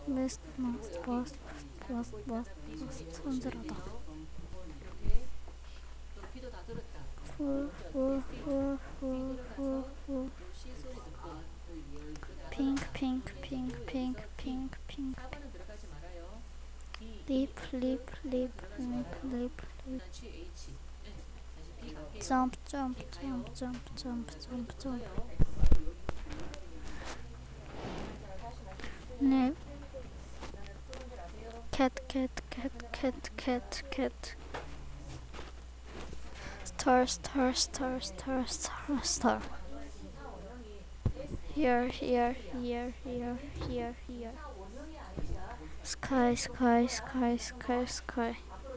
must 손질하다. 높이도 다 들었다. full 시 소리 듣고 pink 4번은 들어가지 말아요. lip 취 H. 네. 다시 B 갈게요. jump 네 cat star here sky